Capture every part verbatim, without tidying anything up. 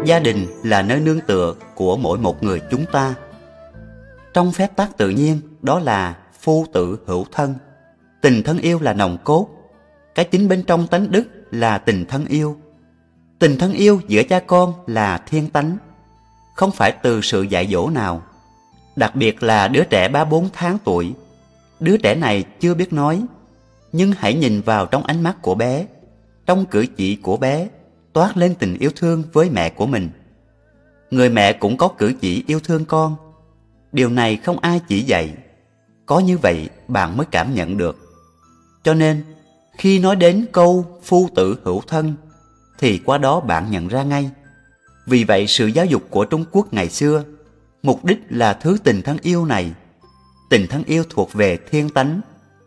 Gia đình là nơi nương tựa của mỗi một người chúng ta. Trong phép tắc tự nhiên, đó là phu tử hữu thân. Tình thân yêu là nòng cốt. Cái chính bên trong tánh đức là tình thân yêu. Tình thân yêu giữa cha con là thiên tánh, không phải từ sự dạy dỗ nào. Đặc biệt là đứa trẻ ba bốn tháng tuổi. Đứa trẻ này chưa biết nói, nhưng hãy nhìn vào trong ánh mắt của bé, trong cử chỉ của bé toát lên tình yêu thương với mẹ của mình. Người mẹ cũng có cử chỉ yêu thương con. Điều này không ai chỉ dạy. Có như vậy bạn mới cảm nhận được. Cho nên khi nói đến câu phu tử hữu thân thì qua đó bạn nhận ra ngay. Vì vậy sự giáo dục của Trung Quốc ngày xưa mục đích là thứ tình thân yêu này. Tình thân yêu thuộc về thiên tánh.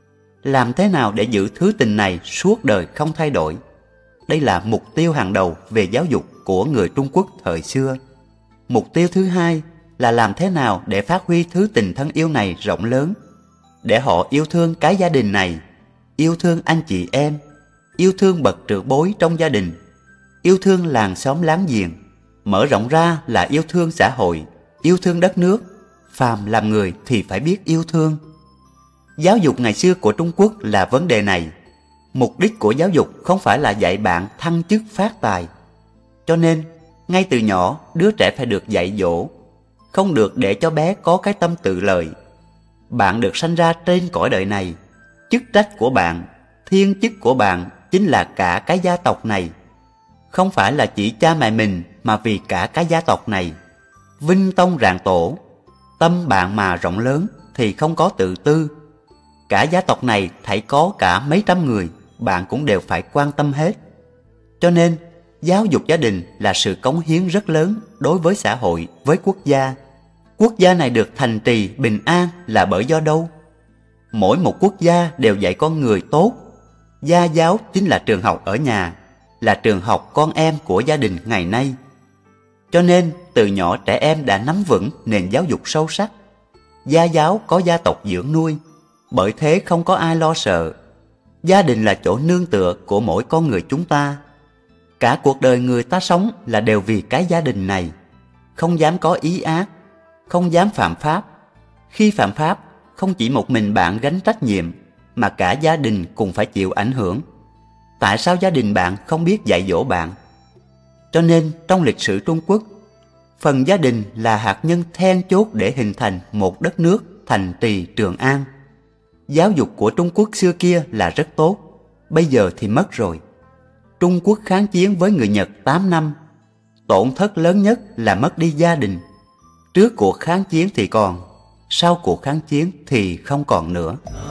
Làm thế nào để giữ thứ tình này suốt đời không thay đổi? Đây là mục tiêu hàng đầu về giáo dục của người Trung Quốc thời xưa. Mục tiêu thứ hai là làm thế nào để phát huy thứ tình thân yêu này rộng lớn, để họ yêu thương cái gia đình này, yêu thương anh chị em, yêu thương bậc trưởng bối trong gia đình, yêu thương làng xóm láng giềng, mở rộng ra là yêu thương xã hội, yêu thương đất nước. Phàm làm người thì phải biết yêu thương. Giáo dục ngày xưa của Trung Quốc là vấn đề này. Mục đích của giáo dục không phải là dạy bạn thăng chức phát tài. Cho nên, ngay từ nhỏ, đứa trẻ phải được dạy dỗ, không được để cho bé có cái tâm tự lợi. Bạn được sanh ra trên cõi đời này, chức trách của bạn, thiên chức của bạn chính là cả cái gia tộc này. Không phải là chỉ cha mẹ mình mà vì cả cái gia tộc này. Vinh tông rạng tổ, tâm bạn mà rộng lớn thì không có tự tư. Cả gia tộc này thảy có cả mấy trăm người, bạn cũng đều phải quan tâm hết. Cho nên, giáo dục gia đình là sự cống hiến rất lớn đối với xã hội, với quốc gia. Quốc gia này được thành trì, bình an là bởi do đâu? Mỗi một quốc gia đều dạy con người tốt. Gia giáo chính là trường học ở nhà, là trường học con em của gia đình ngày nay. Cho nên, từ nhỏ trẻ em đã nắm vững nền giáo dục sâu sắc. Gia giáo có gia tộc dưỡng nuôi, bởi thế không có ai lo sợ. Gia đình là chỗ nương tựa của mỗi con người chúng ta. Cả cuộc đời người ta sống là đều vì cái gia đình này. Không dám có ý ác, không dám phạm pháp. Khi phạm pháp, không chỉ một mình bạn gánh trách nhiệm, mà cả gia đình cùng phải chịu ảnh hưởng. Tại sao gia đình bạn không biết dạy dỗ bạn? Cho nên trong lịch sử Trung Quốc, phần gia đình là hạt nhân then chốt để hình thành một đất nước thành trì Trường An. Giáo dục của Trung Quốc xưa kia là rất tốt, bây giờ thì mất rồi. Trung Quốc kháng chiến với người Nhật tám năm. Tổn thất lớn nhất là mất đi gia đình. Trước cuộc kháng chiến thì còn, sau cuộc kháng chiến thì không còn nữa.